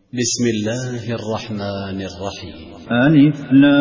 بسم الله الرحمن الرحيم. ألف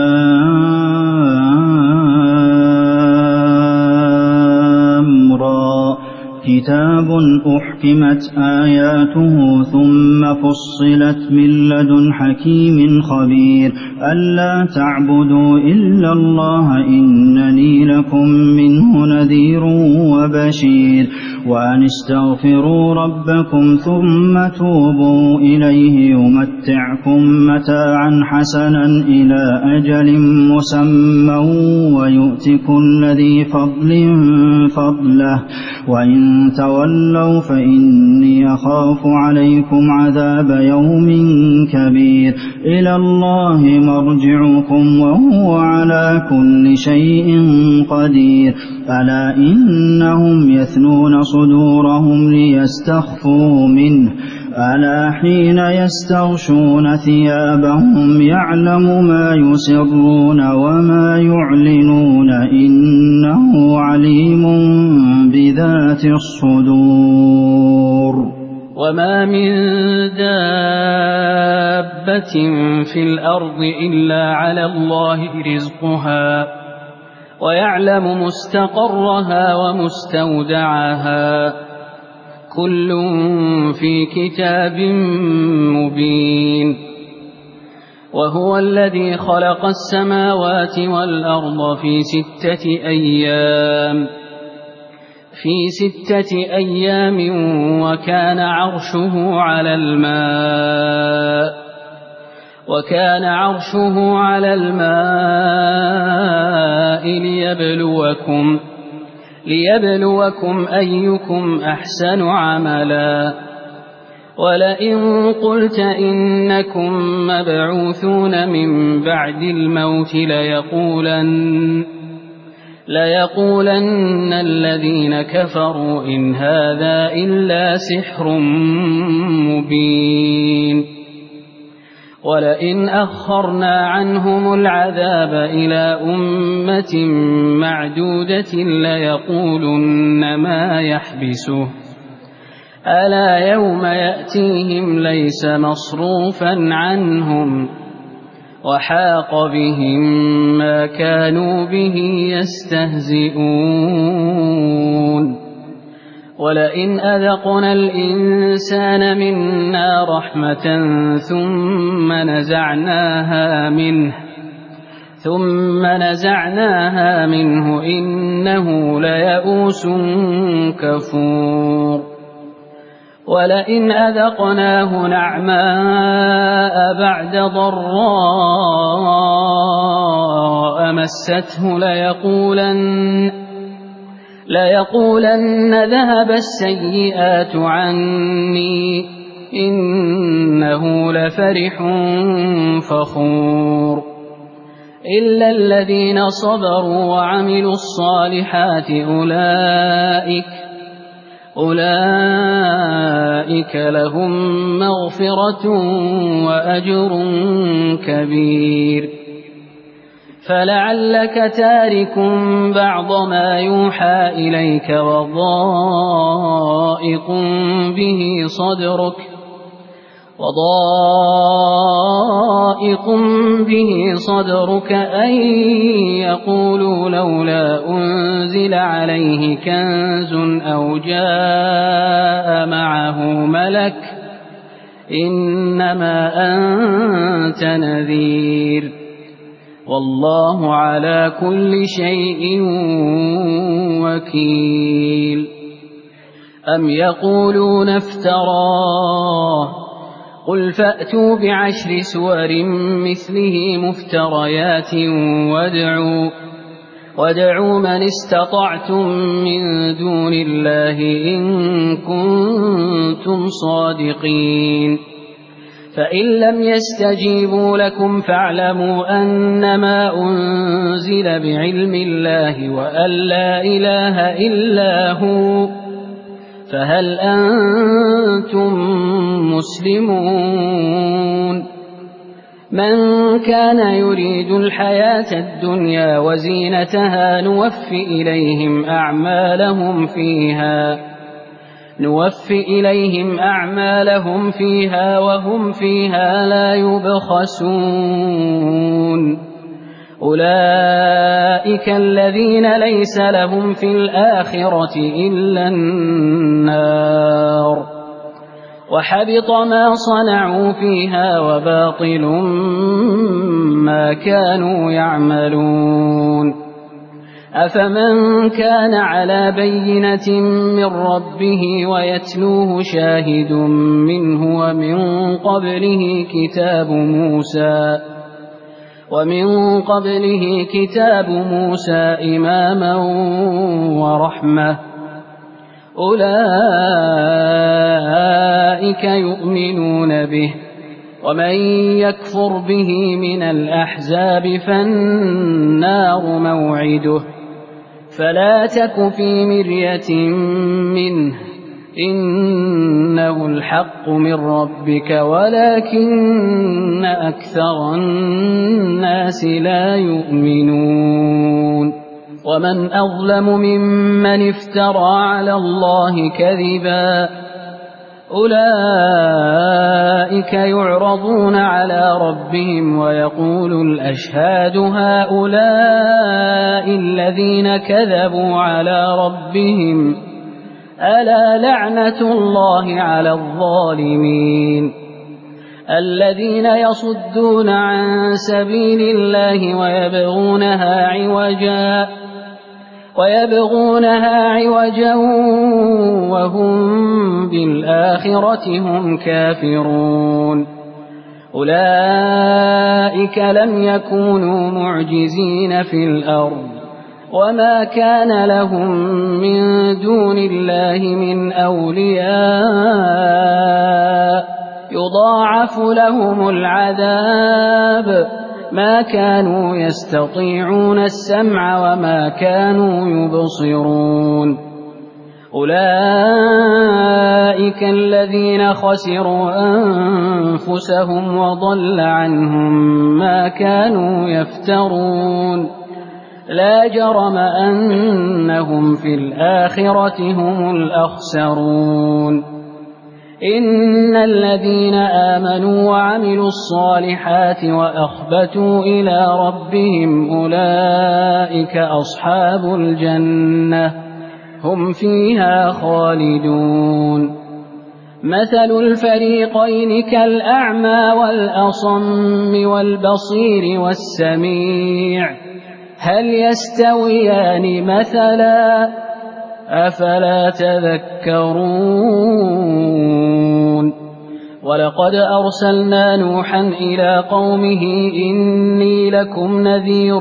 لام را كتاب أحكمت آياته ثم فصلت من لدن حكيم خبير ألا تعبدوا إلا الله إنني لكم منه نذير وبشير وأن استغفروا ربكم ثم توبوا إليه يمتعكم متاعا حسنا إلى أجل مسمى ويؤت كل ذي فضل فضله وإن تولوا فإني أخاف عليكم عذاب يوم كبير إلى الله مرجعكم وهو على كل شيء قدير ألا إنهم يثنون صدورهم ليستخفوا منه ألا حين يستغشون ثيابهم يعلم ما يسرون وما يعلنون إنه عليم بذات الصدور وما من دابة في الأرض إلا على الله رزقها ويعلم مستقرها ومستودعها كل في كتاب مبين وهو الذي خلق السماوات والأرض في ستة أيام وكان عرشه على الماء ليبلوكم أيكم أحسن عملا ولئن قلت إنكم مبعوثون من بعد الموت ليقولن الذين كفروا إن هذا إلا سحر مبين ولئن أخرنا عنهم العذاب إلى أمة معدودة ليقولن ما يحبسه ألا يوم يأتيهم ليس مصروفا عنهم وحاق بهم ما كانوا به يستهزئون ولئن أذقنا الإنسان منا رحمة ثم نزعناها منه إنه ليئوس كفور ولئن أذقناه نعماء بعد ضراء مسته ليقولن ذهب السيئات عني إنه لفرح فخور إلا الذين صبروا وعملوا الصالحات أولئك لهم مغفرة وأجر كبير فلعلك تارك بعض ما يوحى إليك وضائق به صدرك أن يقولوا لولا أنزل عليه كنز أو جاء معه ملك إنما أنت نذير والله على كل شيء وكيل أم يقولون افتراه قل فأتوا بعشر سور مثله مفتريات وادعوا من استطعتم من دون الله إن كنتم صادقين فإن لم يستجيبوا لكم فاعلموا أنما أنزل بعلم الله وأن لا إله إلا هو فهل أنتم مسلمون من كان يريد الحياة الدنيا وزينتها نوفي إليهم أعمالهم فيها نوف إليهم أعمالهم فيها وهم فيها لا يبخسون أولئك الذين ليس لهم في الآخرة إلا النار وحبط ما صنعوا فيها وباطل ما كانوا يعملون أفمن كان على بينة من ربه ويتلوه شاهد منه ومن قبله كتاب موسى إماما ورحمة أولئك يؤمنون به ومن يكفر به من الأحزاب فالنار موعده فلا تك في مرية منه إنه الحق من ربك ولكن أكثر الناس لا يؤمنون ومن أظلم ممن افترى على الله كذبا أولئك يعرضون على ربهم ويقول الأشهاد هؤلاء الذين كذبوا على ربهم ألا لعنة الله على الظالمين الذين يصدون عن سبيل الله ويبغونها عوجا وهم بالآخرة هم كافرون أولئك لم يكونوا معجزين في الأرض وما كان لهم من دون الله من أولياء يضاعف لهم العذاب ما كانوا يستطيعون السمع وما كانوا يبصرون أولئك الذين خسروا أنفسهم وضل عنهم ما كانوا يفترون لا جرم أنهم في الآخرة هم الأخسرون إن الذين آمنوا وعملوا الصالحات وأخبتوا إلى ربهم أولئك أصحاب الجنة هم فيها خالدون مثل الفريقين كالأعمى والأصم والبصير والسميع هل يستويان مثلا أفلا تذكرون ولقد أرسلنا نوحا إلى قومه إني لكم نذير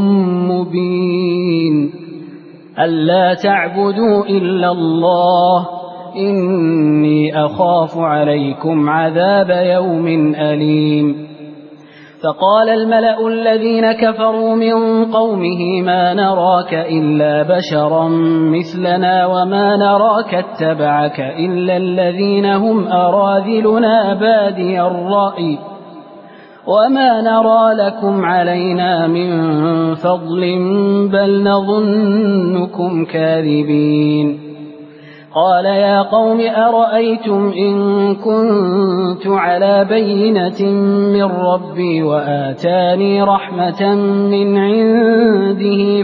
مبين ألا تعبدوا إلا الله إني أخاف عليكم عذاب يوم أليم فقال الملأ الذين كفروا من قومه ما نراك إلا بشرا مثلنا وما نراك اتبعك إلا الذين هم أراذلنا بادي الرأي وما نرى لكم علينا من فضل بل نظنكم كاذبين قال يا قوم أرأيتم إن كنت على بينة من ربي وآتاني رحمة من عنده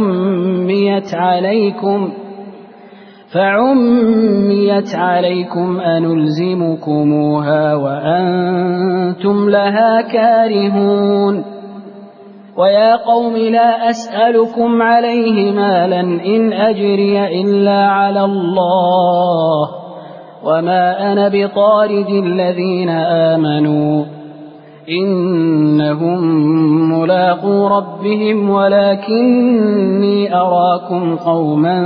فعميت عليكم أنلزمكموها وأنتم لها كارهون ويا قوم لا أسألكم عليه مالا إن أجري إلا على الله وما أنا بطارد الذين آمنوا إنهم ملاقو ربهم ولكني أراكم قوما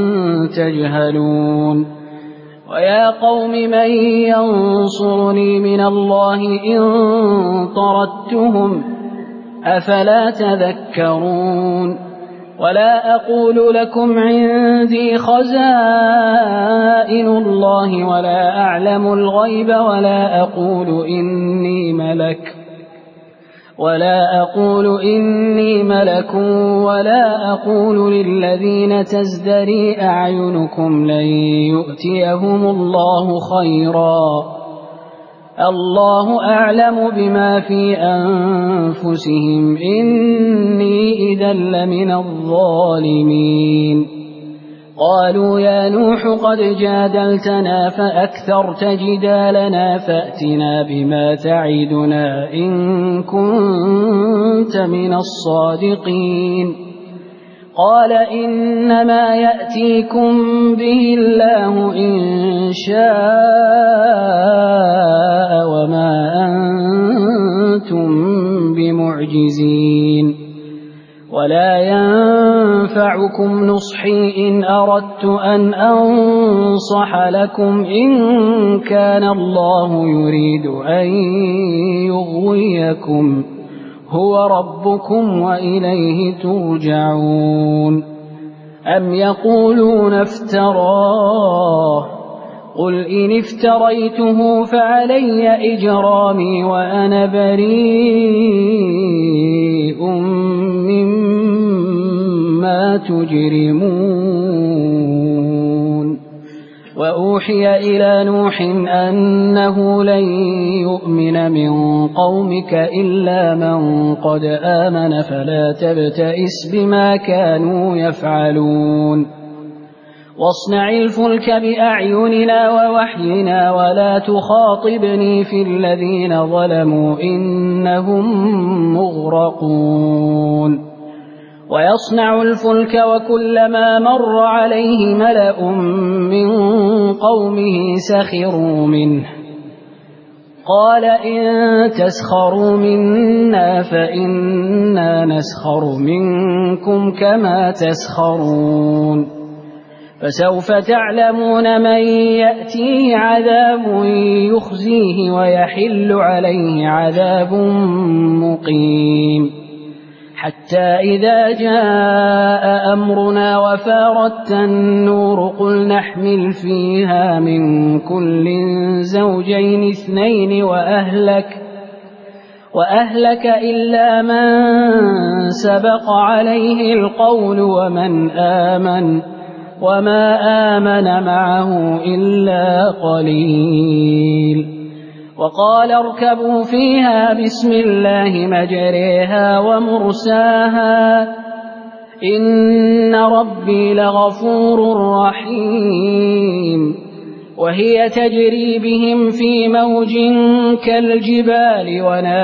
تجهلون ويا قوم من ينصرني من الله إن طردتهم أفلا تذكرون ولا أقول لكم عندي خزائن الله ولا أعلم الغيب ولا أقول إني ملك ولا أقول إني ملك ولا أقول للذين تزدري أعينكم لن يؤتيهم الله خيرا الله أعلم بما في أنفسهم إني إذا لمن الظالمين قالوا يا نوح قد جادلتنا فأكثرت جدالنا فأتنا بما تعدنا إن كنت من الصادقين قال إنما يأتيكم به الله إن شاء وما أنتم بمعجزين ولا ينفعكم نصحي إن أردت أن أنصح لكم إن كان الله يريد أن يغويكم هو ربكم وإليه ترجعون أم يقولون افتراه قل إن افتريته فعلي إجرامي وأنا بريء مما تجرمون وأوحي إلى نوح أنه لن يؤمن من قومك إلا من قد آمن فلا تبتئس بما كانوا يفعلون واصنع الفلك بأعيننا ووحينا ولا تخاطبني في الذين ظلموا إنهم مغرقون ويصنع الفلك وكلما مر عليه ملأ من قومه سخروا منه قال إن تسخروا منا فإنا نسخر منكم كما تسخرون فسوف تعلمون من يأتيه عذاب يخزيه ويحل عليه عذاب مقيم حتى إذا جاء أمرنا وفارت النور قل نحمل فيها من كل زوجين اثنين وأهلك إلا من سبق عليه القول ومن آمن وما آمن معه إلا قليل وقال اركبوا فيها بسم الله مجريها ومرساها إن ربي لغفور رحيم وهي تجري بهم في موج كالجبال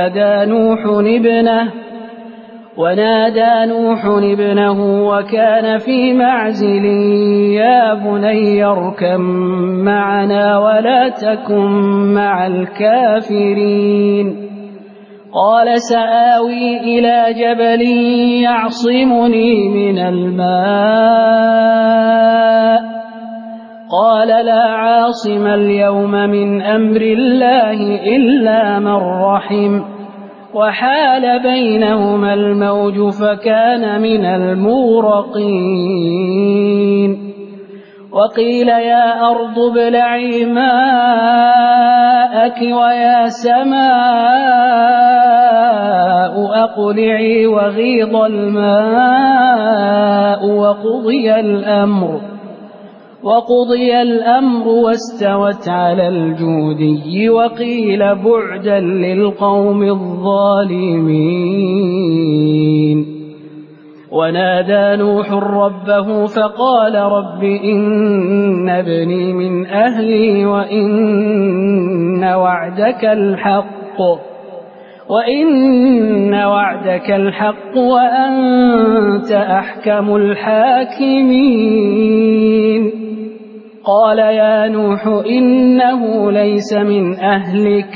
ونادى نوح ابنه وكان في معزل يا بني اركب معنا ولا تكن مع الكافرين قال سآوي إلى جبل يعصمني من الماء قال لا عاصم اليوم من أمر الله إلا من رحم وحال بينهما الموج فكان من المغرقين وقيل يا أرض ابلعي ماءك ويا سماء أقلعي وغيض الماء وقضي الأمر واستوت على الجودي وقيل بعدا للقوم الظالمين ونادى نوح ربه فقال رب إن ابني من أهلي وإن وعدك الحق وأنت أحكم الحاكمين قال يا نوح إنه ليس من أهلك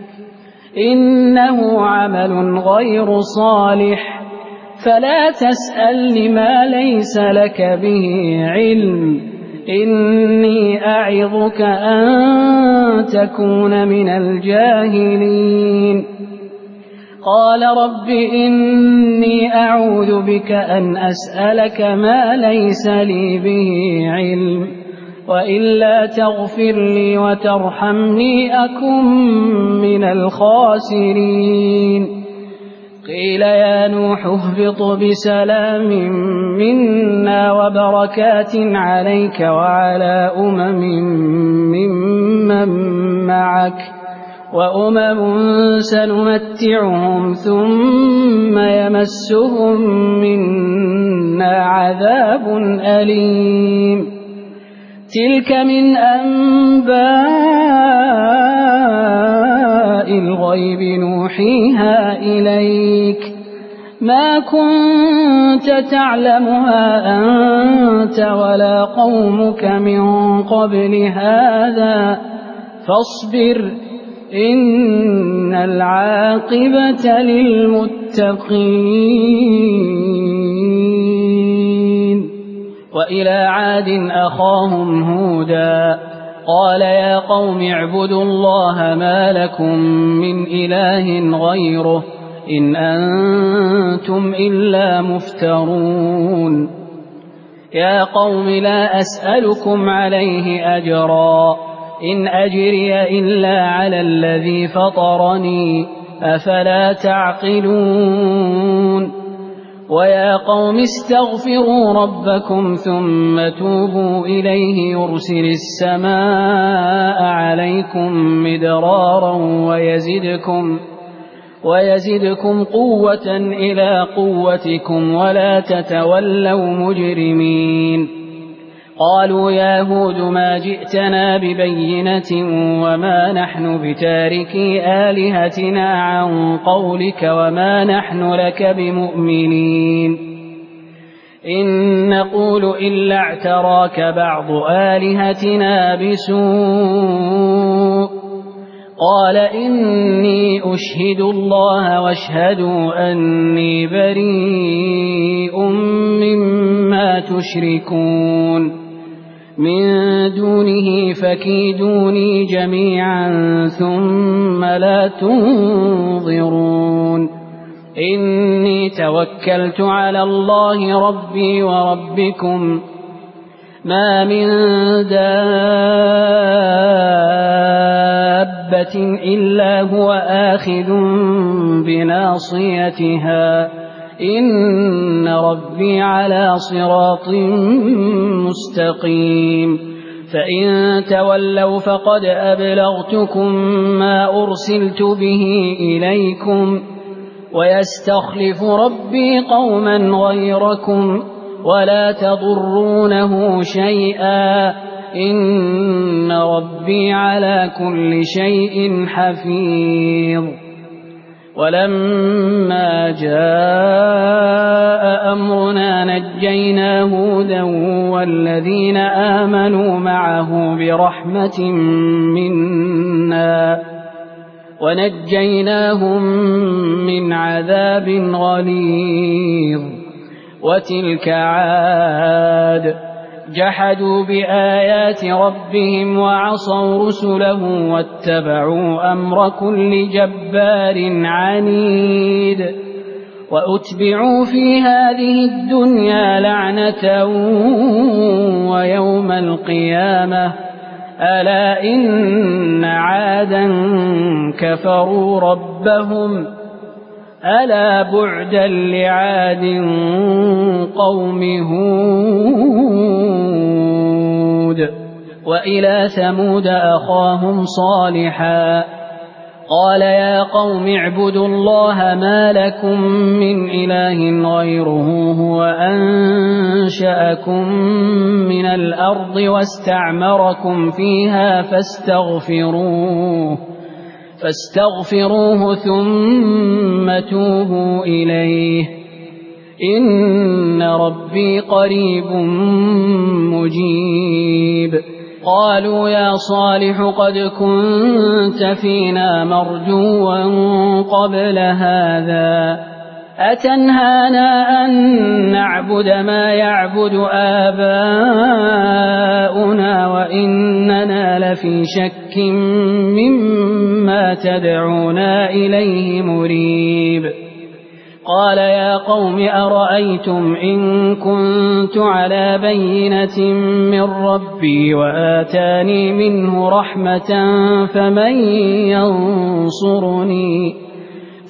إنه عمل غير صالح فلا تسأل لما ليس لك به علم إني أعظك أن تكون من الجاهلين قال رب إني أعوذ بك أن أسألك ما ليس لي به علم وإلا تغفر لي وترحمني أكن من الخاسرين قيل يا نوح اهبط بسلام منا وبركات عليك وعلى ممن معك وأمم سنمتعهم ثم يمسهم منا عذاب أليم تلك من أنباء الغيب نوحيها إليك ما كنت تعلمها أنت ولا قومك من قبل هذا فاصبر إن العاقبة للمتقين وإلى عاد أخاهم هودا قال يا قوم اعبدوا الله ما لكم من إله غيره إن أنتم إلا مفترون يا قوم لا أسألكم عليه أجرا إن أجري إلا على الذي فطرني أفلا تعقلون ويا قوم استغفروا ربكم ثم توبوا إليه يرسل السماء عليكم مدرارا ويزدكم قوة إلى قوتكم ولا تتولوا مجرمين قالوا يا هود ما جئتنا ببينة وما نحن بتاركي آلهتنا عن قولك وما نحن لك بمؤمنين إن نقول إلا اعتراك بعض آلهتنا بسوء قال إني أشهد الله واشهدوا أني بريء مما تشركون من دونه فكيدوني جميعا ثم لا تنظرون إني توكلت على الله ربي وربكم ما من دابة إلا هو آخذ بناصيتها إن ربي على صراط مستقيم فإن تولوا فقد أبلغتكم ما أرسلت به إليكم ويستخلف ربي قوما غيركم ولا تضرونه شيئا إن ربي على كل شيء حفيظ ولما جاء أمرنا نجينا هودا والذين آمنوا معه برحمة منا ونجيناهم من عذاب غليظ وتلك عاد جحدوا بآيات ربهم وعصوا رسله واتبعوا أمر كل جبار عنيد وأتبعوا في هذه الدنيا لعنة ويوم القيامة ألا إن عادا كفروا ربهم ألا بعدا لعاد قوم هود وإلى ثمود أخاهم صالحا قال يا قوم اعبدوا الله ما لكم من إله غيره هو أنشأكم من الأرض واستعمركم فيها فاستغفروه ثم توبوا إليه إن ربي قريب مجيب قالوا يا صالح قد كنت فينا مرجوا قبل هذا أتنهانا أن نعبد ما يعبد آباؤنا وإننا لفي شك مما تدعونا إليه مريب قال يا قوم أرأيتم إن كنت على بينة من ربي وآتاني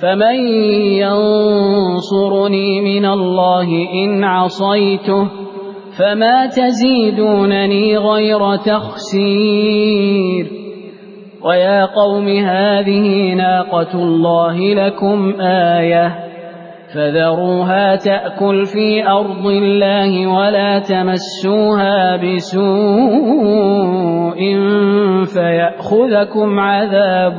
فمن ينصرني من الله إن عصيته فما تزيدونني غير تخسير ويا قوم هذه ناقة الله لكم آية فذروها تأكل في أرض الله ولا تمسوها بسوء فيأخذكم عذاب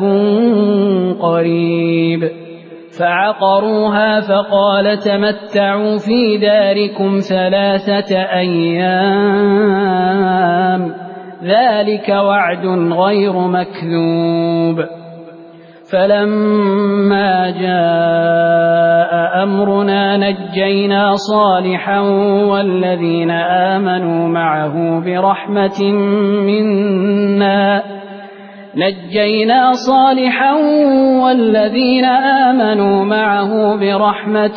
قريب فعقروها فقال تمتعوا في داركم 3 أيام ذلك وعد غير مكذوب فلما جاء أمرنا نجينا صالحا والذين آمنوا معه برحمة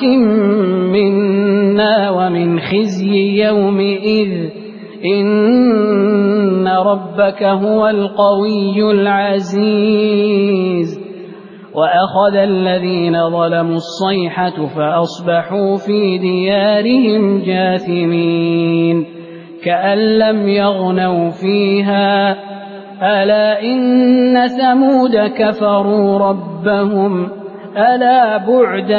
منا ومن خزي يومئذ إن ربك هو القوي العزيز وأخذ الذين ظلموا الصيحة فأصبحوا في ديارهم جاثمين كأن لم يغنوا فيها ألا إن ثمود كفروا ربهم ألا بعدا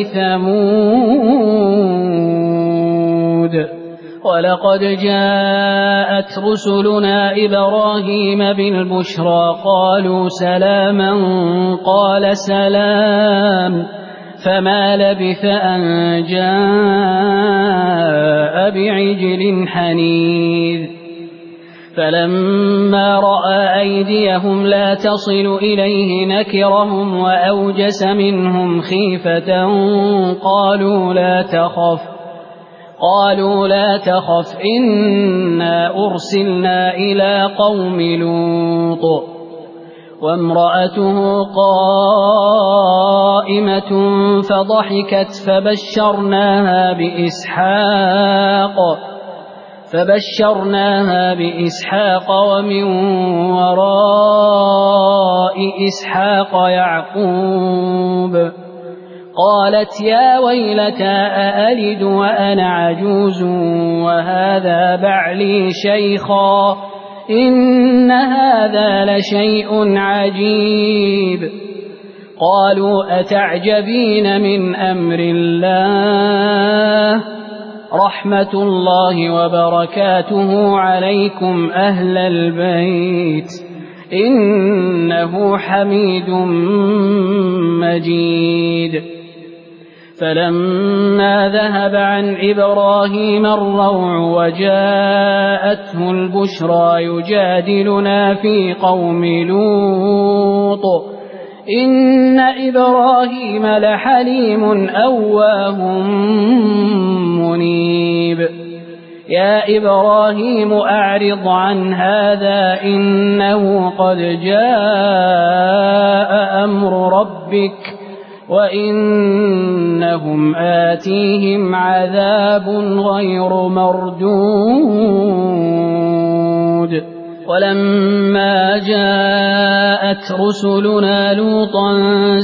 لثمود ولقد جاءت رسلنا إبراهيم بالبشرى قالوا سلاما قال سلام فما لبث أن جاء بعجل حنيذ فلما رأى أيديهم لا تصل إليه نكرهم وأوجس منهم خيفة قالوا لا تخف إنا أرسلنا إلى قوم لوط وامرأته قائمة فضحكت فبشرناها بإسحاق ومن وراء إسحاق يعقوب قالت يا ويلتى أألد وأنا عجوز وهذا بعلي شيخا إن هذا لشيء عجيب قالوا أتعجبين من أمر الله رحمة الله وبركاته عليكم أهل البيت إنه حميد مجيد فلما ذهب عن إبراهيم الروع وجاءته البشرى يجادلنا في قوم لوط إن إبراهيم لحليم أواه منيب يا إبراهيم أعرض عن هذا إنه قد جاء أمر ربك وإنهم آتيهم عذاب غير مردود ولما جاءت رسلنا لوطا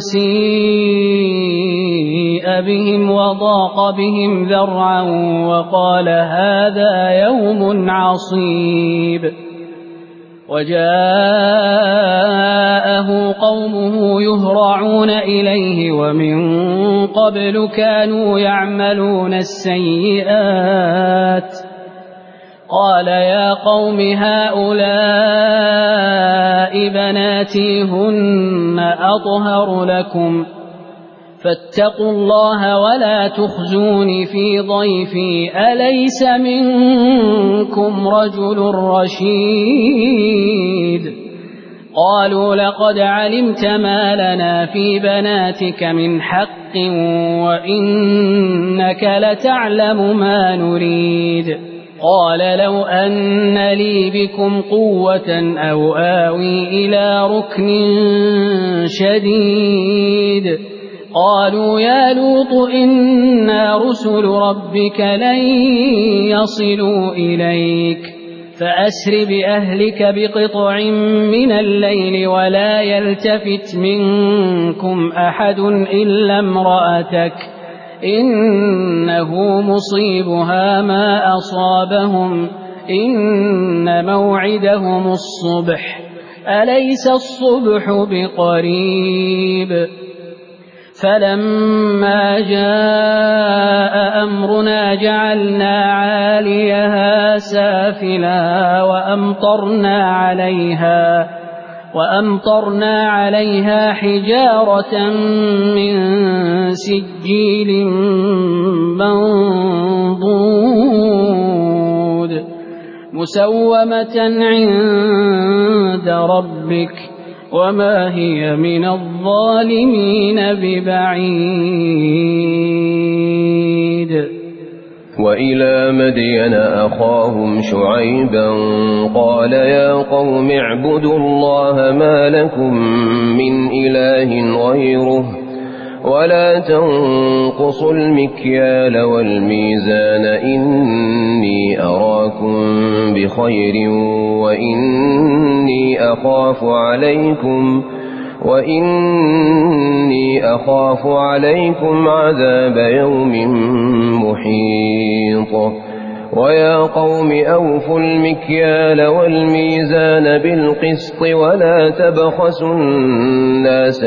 سيء بهم وضاق بهم ذرعا وقال هذا يوم عصيب وجاءه قومه يهرعون إليه ومن قبل كانوا يعملون السيئات قال يا قوم هؤلاء بناتي هن أطهر لكم فاتقوا الله ولا تخزوني في ضيفي أليس منكم رجل رشيد قالوا لقد علمت ما لنا في بناتك من حق وإنك لتعلم ما نريد قال لو أن لي بكم قوة أو آوي إلى ركن شديد قالوا يا لوط إنا رسل ربك لن يصلوا إليك فأسر بأهلك بقطع من الليل ولا يلتفت منكم أحد إلا امرأتك إنه مصيبها ما أصابهم إن موعدهم الصبح أليس الصبح بقريب فلما جاء أمرنا جعلنا عاليها سافلها وأمطرنا عليها حجارة من سجيل منضود مسومة عند ربك وما هي من الظالمين ببعيد. وإلى مدين أخاهم شعيبا قال يا قوم اعبدوا الله ما لكم من إله غيره ولا تنقصوا المكيال والميزان إني أراكم بخير وإني أخاف عليكم عذاب يوم محيط. ويا قوم أوفوا المكيال والميزان بالقسط ولا تبخسوا الناس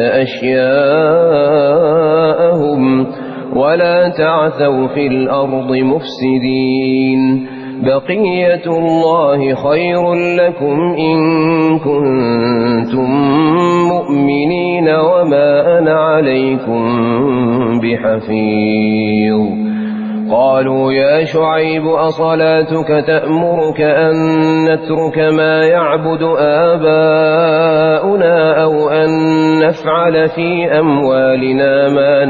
أشياءهم ولا تعثوا في الأرض مفسدين بقية الله خير لكم إن كنتم مؤمنين وما أنا عليكم بحفيظ. قالوا يا شعيب أصلاتك تأمرك أن نترك ما يعبد آباؤنا أو أن نفعل في أموالنا ما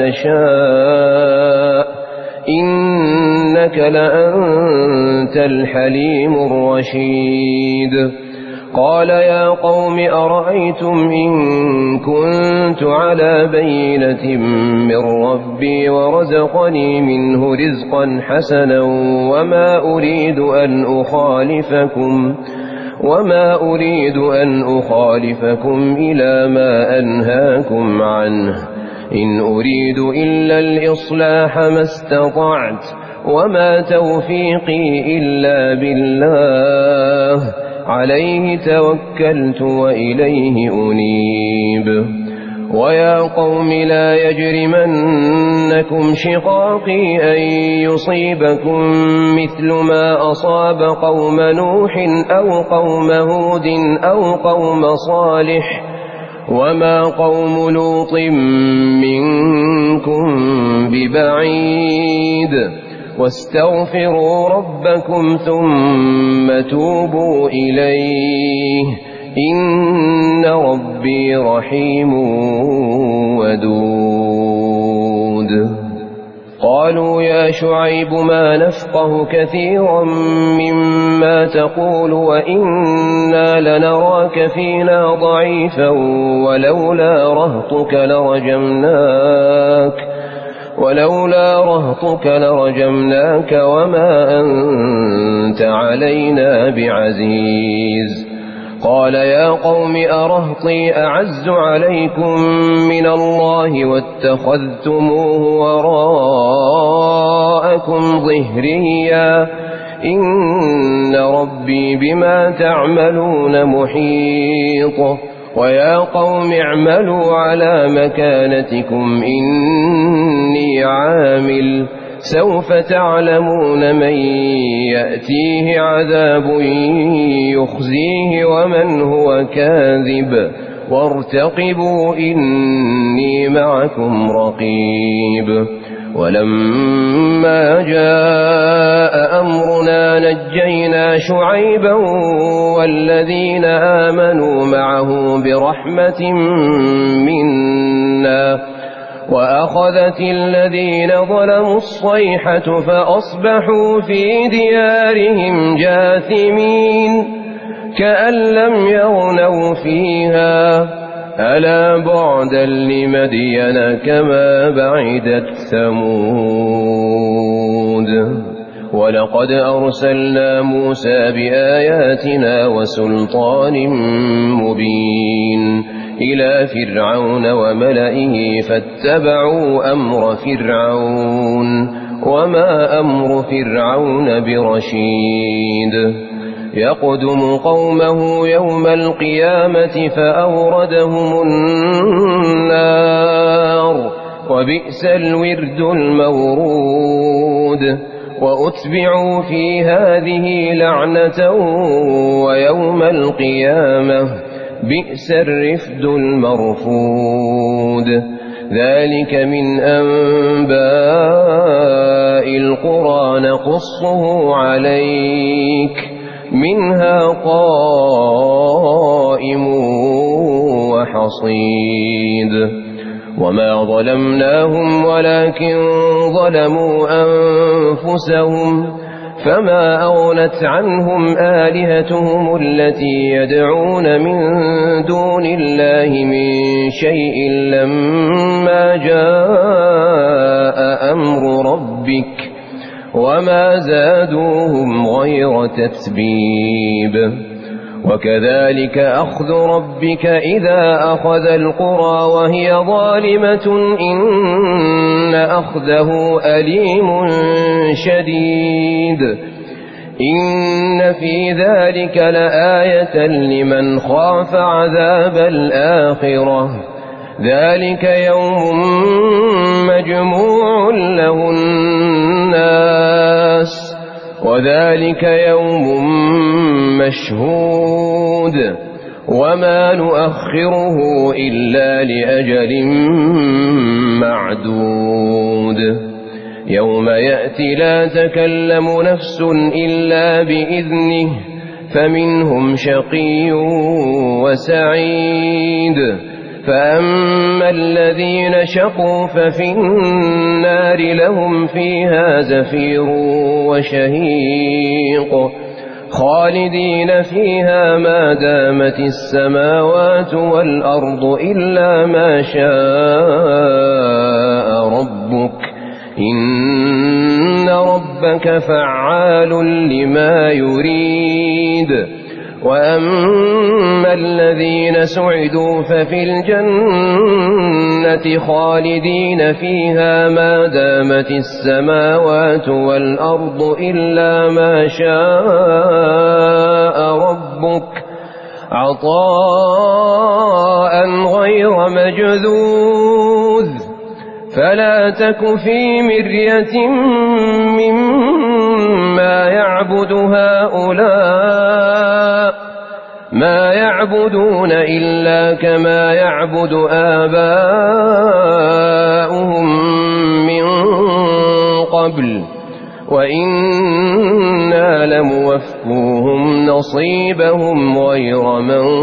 نشاء إنك لأنت الحليم الرشيد. قال يا قوم أرأيتم إن كنت على بينة من ربي ورزقني منه رزقا حسنا وما أريد أن أخالفكم إلى ما أنهاكم عنه إن أريد إلا الإصلاح ما استطعت وما توفيقي إلا بالله عليه توكلت وإليه أنيب. ويا قوم لا يجرمنكم شقاقي أن يصيبكم مثل ما أصاب قوم نوح أو قوم هود أو قوم صالح وما قوم لوط منكم ببعيد واستغفروا ربكم ثم توبوا إليه إن ربي رحيم ودود. قالوا يا شعيب ما نفقه كثيرا مما تقول وإنا لنراك فينا ضعيفا ولولا رهطك لرجمناك وما أنت علينا بعزيز. قال يا قوم أرهطي أعز عليكم من الله واتخذتموه وراءكم ظهريا إن ربي بما تعملون محيط. ويا قوم اعملوا على مكانتكم إني عامل سوف تعلمون من يأتيه عذاب يخزيه ومن هو كاذب وارتقبوا إني معكم رقيب. ولما جاء أمرنا نجينا شعيبا والذين آمنوا معه برحمة منا وأخذت الذين ظلموا الصيحة فأصبحوا في ديارهم جاثمين كأن لم يغنوا فيها ألا بعدا لمدين كما بعدت ثمود. ولقد أرسلنا موسى بآياتنا وسلطان مبين إلى فرعون وملئه فاتبعوا أمر فرعون وما أمر فرعون برشيد يقدم قومه يوم القيامة فأوردهم النار وبئس الورد المورود وأتبعوا في هذه لعنة ويوم القيامة بئس الرفد المرفود ذلك من أنباء القرى نقصه عليك منها قائم وحصيد وما ظلمناهم ولكن ظلموا أنفسهم فما أغنت عنهم آلهتهم التي يدعون من دون الله من شيء لما جاء أمر ربك وما زادوهم غير تتبيب وكذلك أخذ ربك إذا أخذ القرى وهي ظالمة إن أخذه أليم شديد إن في ذلك لآية لمن خاف عذاب الآخرة ذلك يوم مجموع له الناس وذلك يوم مشهود وما نؤخره إلا لأجل معدود يوم يأتي لا تكلم نفس إلا بإذنه فمنهم شقي وسعيد فأما الذين شقوا ففي النار لهم فيها زفير وشهيق خالدين فيها ما دامت السماوات والأرض إلا ما شاء ربك إن ربك فعال لما يريد وأما الذين سعدوا ففي الجنة خالدين فيها ما دامت السماوات والأرض إلا ما شاء ربك عطاء غير مجذوذ فلا تك في مرية مما يعبد هؤلاء ما يعبدون إلا كما يعبد آباؤهم من قبل وإنا لموفوهم نصيبهم غير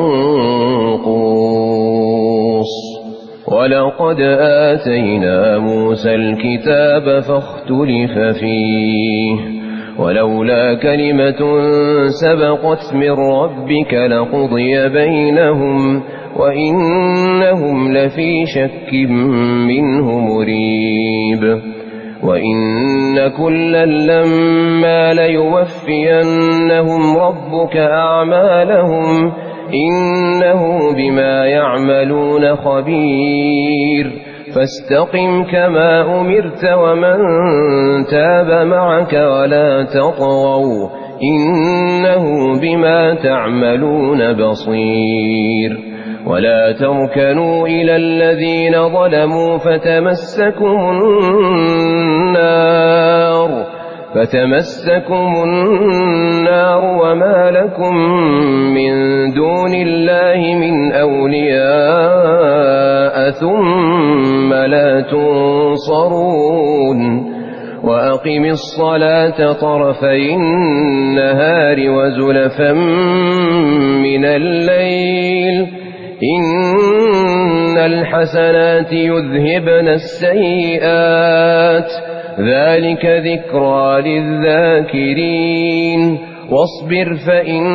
منقوص ولقد آتينا موسى الكتاب فاختلف فيه ولولا كلمة سبقت من ربك لقضي بينهم وإنهم لفي شك منه مريب وإن كلا لما ليوفينهم ربك أعمالهم إنه بما يعملون خبير فاستقم كما أمرت ومن تاب معك ولا تطغوا إنه بما تعملون بصير ولا تركنوا إلى الذين ظلموا فتمسكم النار وما لكم من دون الله من أولياء ثم لا تنصرون وأقم الصلاة طرفي النهار وزلفا من الليل إن الحسنات يذهبن السيئات ذلك ذكرى للذاكرين واصبر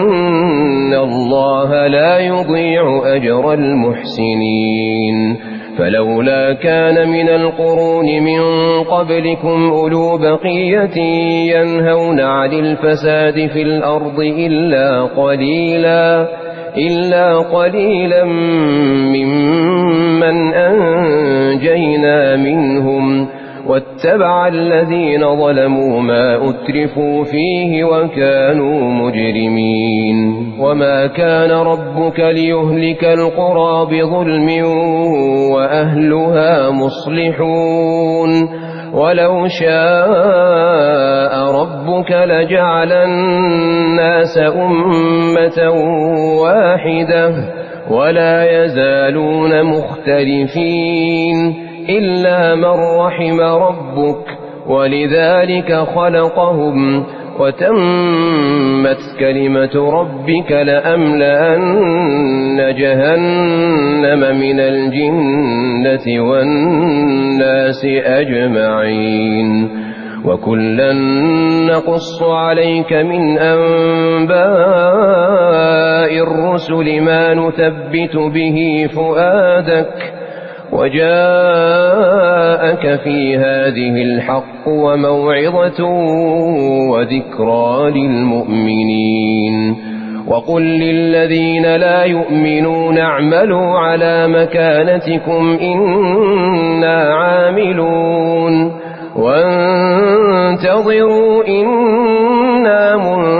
فإن الله لا يضيع أجر المحسنين فلولا كان من القرون من قبلكم أولو بقية ينهون عن الفساد في الأرض إلا قليلا ممن أنجينا منهم واتبع الذين ظلموا ما أترفوا فيه وكانوا مجرمين وما كان ربك ليهلك القرى بظلم وأهلها مصلحون ولو شاء ربك لجعل الناس أمة واحدة ولا يزالون مختلفين إلا من رحم ربك ولذلك خلقهم وتمت كلمة ربك لأملأن جهنم من الجنة والناس أجمعين وكلا نقص عليك من أنباء الرسل ما نثبت به فؤادك وجاءك في هذه الحق وموعظة وذكرى للمؤمنين وقل للذين لا يؤمنون اعملوا على مكانتكم إنا عاملون وانتظروا إنا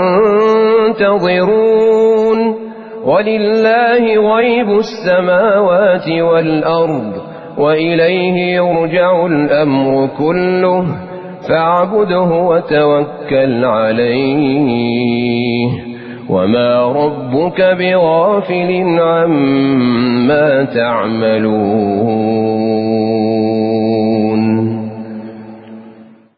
منتظرون ولله غيب السماوات والأرض وإليه يرجع الأمر كله فاعبده وتوكل عليه وما ربك بغافل عما تعملون